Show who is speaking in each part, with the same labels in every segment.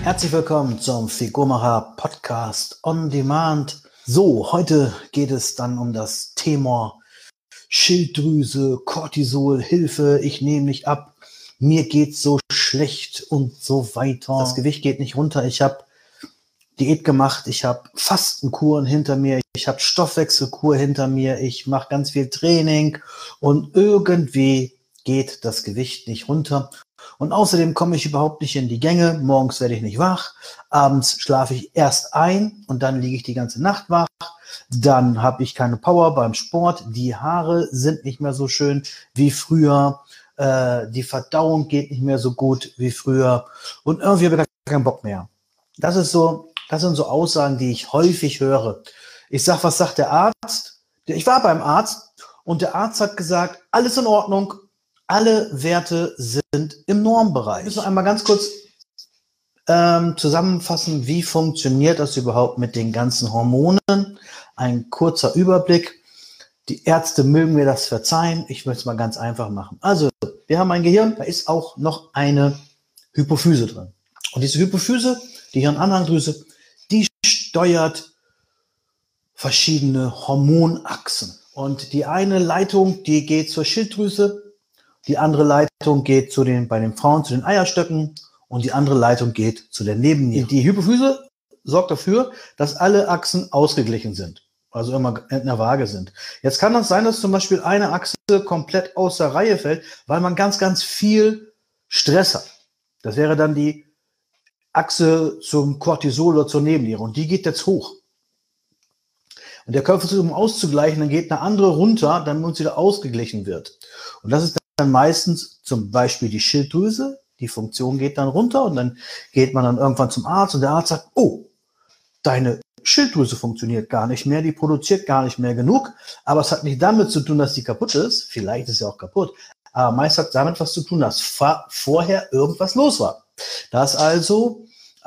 Speaker 1: Herzlich willkommen zum Figurmacher Podcast on Demand. So, heute geht es dann um das Thema Schilddrüse, Cortisol, Hilfe, ich nehme nicht ab, mir geht's so schlecht und so weiter. Das Gewicht geht nicht runter, ich habe Diät gemacht, ich habe Fastenkuren hinter mir, ich habe Stoffwechselkur hinter mir, ich mache ganz viel Training und irgendwie geht das Gewicht nicht runter. Und außerdem komme ich überhaupt nicht in die Gänge, morgens werde ich nicht wach, abends schlafe ich erst ein und dann liege ich die ganze Nacht wach, dann habe ich keine Power beim Sport, die Haare sind nicht mehr so schön wie früher, die Verdauung geht nicht mehr so gut wie früher und irgendwie habe ich da keinen Bock mehr. Das sind so Aussagen, die ich häufig höre. Ich sage, was sagt der Arzt? Ich war beim Arzt und der Arzt hat gesagt, alles in Ordnung, alle Werte sind im Normbereich. Ich muss noch einmal ganz kurz zusammenfassen, wie funktioniert das überhaupt mit den ganzen Hormonen. Ein kurzer Überblick. Die Ärzte mögen mir das verzeihen. Ich möchte es mal ganz einfach machen. Also, wir haben ein Gehirn, da ist auch noch eine Hypophyse drin. Und diese Hypophyse, die Hirnanhangdrüse, die steuert verschiedene Hormonachsen. Und die eine Leitung, die geht zur Schilddrüse, die andere Leitung geht bei den Frauen zu den Eierstöcken und die andere Leitung geht zu der Nebenniere. Die Hypophyse sorgt dafür, dass alle Achsen ausgeglichen sind, also immer in der Waage sind. Jetzt kann das sein, dass zum Beispiel eine Achse komplett außer Reihe fällt, weil man ganz, ganz viel Stress hat. Das wäre dann die Achse zum Cortisol oder zur Nebenniere und die geht jetzt hoch. Und der Körper versucht, um auszugleichen, dann geht eine andere runter, damit sie wieder ausgeglichen wird. Und das ist dann meistens zum Beispiel die Schilddrüse, die Funktion geht dann runter und dann geht man dann irgendwann zum Arzt und der Arzt sagt, oh, deine Schilddrüse funktioniert gar nicht mehr, die produziert gar nicht mehr genug, aber es hat nicht damit zu tun, dass die kaputt ist, vielleicht ist sie auch kaputt, aber meist hat damit was zu tun, dass vorher irgendwas los war. Dass also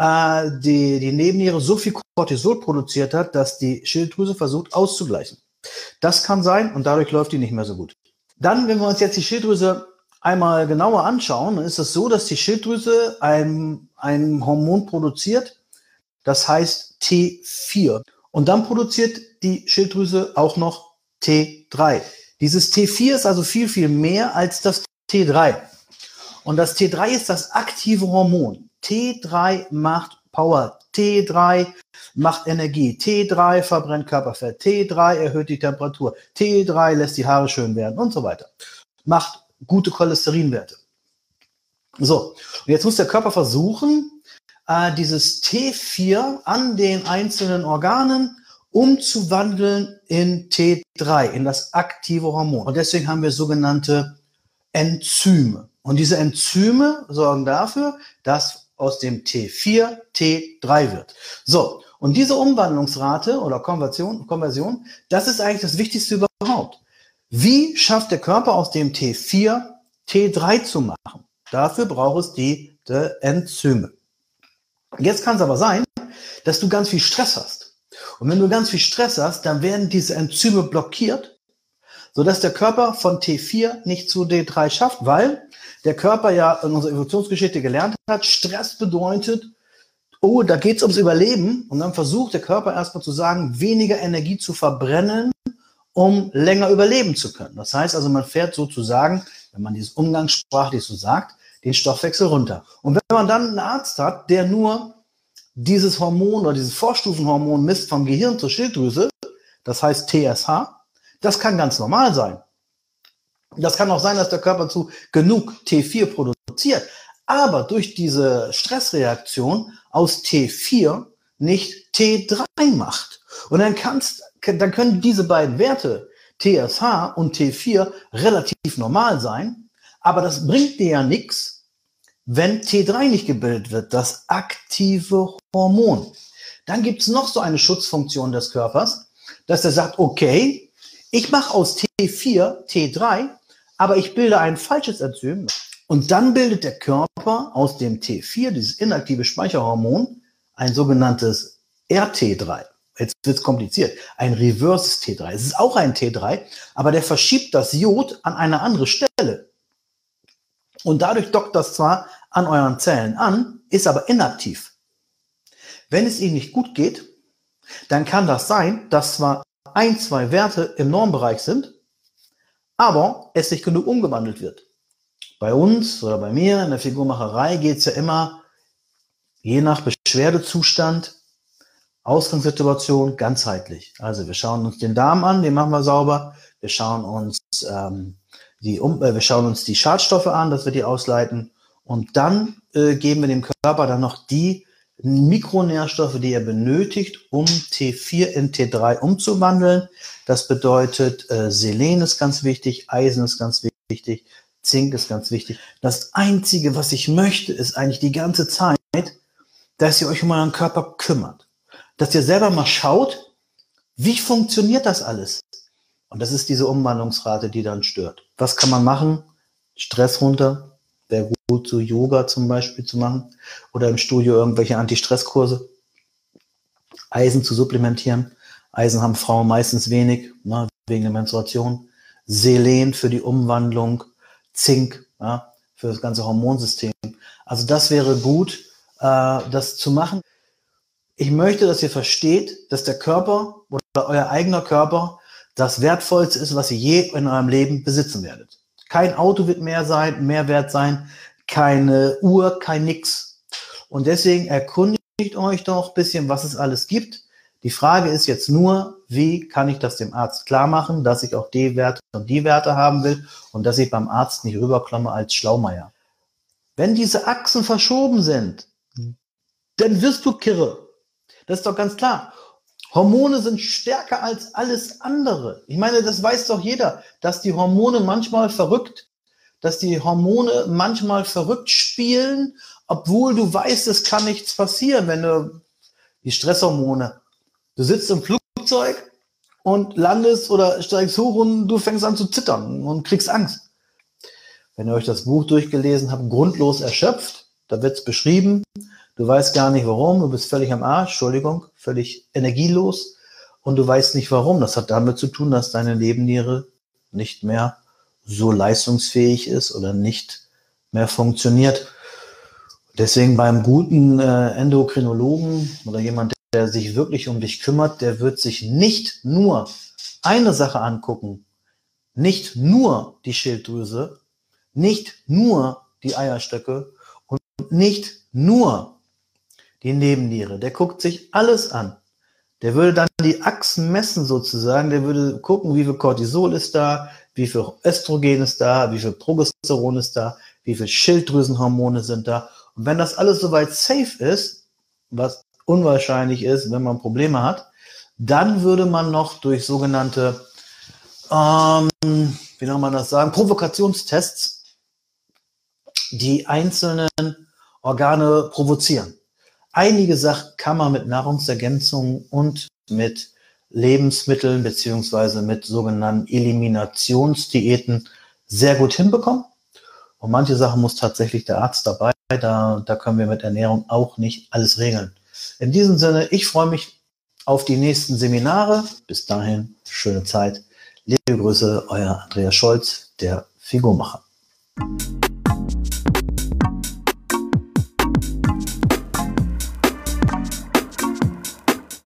Speaker 1: die Nebenniere so viel Cortisol produziert hat, dass die Schilddrüse versucht auszugleichen. Das kann sein und dadurch läuft die nicht mehr so gut. Dann, wenn wir uns jetzt die Schilddrüse einmal genauer anschauen, dann ist es so, dass die Schilddrüse ein Hormon produziert, das heißt T4. Und dann produziert die Schilddrüse auch noch T3. Dieses T4 ist also viel, viel mehr als das T3. Und das T3 ist das aktive Hormon. T3 macht Power, T3 macht Energie, T3 verbrennt Körperfett, T3 erhöht die Temperatur, T3 lässt die Haare schön werden und so weiter. Macht gute Cholesterinwerte. So, und jetzt muss der Körper versuchen, dieses T4 an den einzelnen Organen umzuwandeln in T3, in das aktive Hormon. Und deswegen haben wir sogenannte Enzyme. Und diese Enzyme sorgen dafür, dass aus dem T4 T3 wird. So, und diese Umwandlungsrate oder Konversion, das ist eigentlich das Wichtigste überhaupt. Wie schafft der Körper aus dem T4 T3 zu machen? Dafür braucht es die Enzyme. Jetzt kann es aber sein, dass du ganz viel Stress hast. Und wenn du ganz viel Stress hast, dann werden diese Enzyme blockiert, sodass der Körper von T4 nicht zu T3 schafft, weil der Körper ja in unserer Evolutionsgeschichte gelernt hat, Stress bedeutet, oh, da geht es ums Überleben. Und dann versucht der Körper erstmal zu sagen, weniger Energie zu verbrennen, um länger überleben zu können. Das heißt also, man fährt sozusagen, wenn man dieses umgangssprachlich so sagt, den Stoffwechsel runter. Und wenn man dann einen Arzt hat, der nur dieses Hormon oder dieses Vorstufenhormon misst vom Gehirn zur Schilddrüse, das heißt TSH, das kann ganz normal sein. Das kann auch sein, dass der Körper zu genug T4 produziert, aber durch diese Stressreaktion aus T4 nicht T3 macht. Und dann können diese beiden Werte, TSH und T4, relativ normal sein, aber das bringt dir ja nichts, wenn T3 nicht gebildet wird, das aktive Hormon. Dann gibt es noch so eine Schutzfunktion des Körpers, dass er sagt, okay, ich mache aus T4 T3, aber ich bilde ein falsches Enzym und dann bildet der Körper aus dem T4, dieses inaktive Speicherhormon, ein sogenanntes RT3. Jetzt wird es kompliziert. Ein reverses T3. Es ist auch ein T3, aber der verschiebt das Jod an eine andere Stelle. Und dadurch dockt das zwar an euren Zellen an, ist aber inaktiv. Wenn es Ihnen nicht gut geht, dann kann das sein, dass zwar 1, 2 Werte im Normbereich sind, aber es nicht genug umgewandelt wird. Bei uns oder bei mir in der Figurmacherei geht es ja immer je nach Beschwerdezustand, Ausgangssituation ganzheitlich. Also wir schauen uns den Darm an, den machen wir sauber. Wir schauen uns die Schadstoffe an, dass wir die ausleiten. Und dann geben wir dem Körper dann noch die Mikronährstoffe, die er benötigt, um T4 in T3 umzuwandeln. Das bedeutet, Selen ist ganz wichtig, Eisen ist ganz wichtig, Zink ist ganz wichtig. Das Einzige, was ich möchte, ist eigentlich die ganze Zeit, dass ihr euch um euren Körper kümmert. Dass ihr selber mal schaut, wie funktioniert das alles? Und das ist diese Umwandlungsrate, die dann stört. Was kann man machen? Stress runter. Wäre gut, so Yoga zum Beispiel zu machen. Oder im Studio irgendwelche Anti-Stress-Kurse. Eisen zu supplementieren. Eisen haben Frauen meistens wenig, ne, wegen der Menstruation. Selen für die Umwandlung. Zink, ja, für das ganze Hormonsystem. Also das wäre gut, das zu machen. Ich möchte, dass ihr versteht, dass der Körper oder euer eigener Körper das Wertvollste ist, was ihr je in eurem Leben besitzen werdet. Kein Auto wird mehr wert sein, keine Uhr, kein nix. Und deswegen erkundigt euch doch ein bisschen, was es alles gibt. Die Frage ist jetzt nur, wie kann ich das dem Arzt klar machen, dass ich auch die Werte und die Werte haben will und dass ich beim Arzt nicht rüberkomme als Schlaumeier. Wenn diese Achsen verschoben sind, dann wirst du kirre. Das ist doch ganz klar. Hormone sind stärker als alles andere. Ich meine, das weiß doch jeder, dass die Hormone manchmal verrückt spielen, obwohl du weißt, es kann nichts passieren, wenn du die Stresshormone, du sitzt im Flugzeug und landest oder steigst hoch und du fängst an zu zittern und kriegst Angst. Wenn ihr euch das Buch durchgelesen habt, grundlos erschöpft, da wird es beschrieben, du weißt gar nicht warum, du bist völlig am Arsch, völlig energielos und du weißt nicht warum. Das hat damit zu tun, dass deine Nebenniere nicht mehr so leistungsfähig ist oder nicht mehr funktioniert. Deswegen beim guten Endokrinologen oder jemand, der sich wirklich um dich kümmert, der wird sich nicht nur eine Sache angucken, nicht nur die Schilddrüse, nicht nur die Eierstöcke und nicht nur die Nebenniere. Der guckt sich alles an. Der würde dann die Achsen messen sozusagen. Der würde gucken, wie viel Cortisol ist da, wie viel Östrogen ist da, wie viel Progesteron ist da, wie viel Schilddrüsenhormone sind da. Und wenn das alles soweit safe ist, was unwahrscheinlich ist, wenn man Probleme hat, dann würde man noch durch sogenannte, wie soll man das sagen, Provokationstests die einzelnen Organe provozieren. Einige Sachen kann man mit Nahrungsergänzungen und mit Lebensmitteln beziehungsweise mit sogenannten Eliminationsdiäten sehr gut hinbekommen. Und manche Sachen muss tatsächlich der Arzt dabei. Da können wir mit Ernährung auch nicht alles regeln. In diesem Sinne, ich freue mich auf die nächsten Seminare. Bis dahin, schöne Zeit. Liebe Grüße, euer Andreas Scholz, der Figurmacher.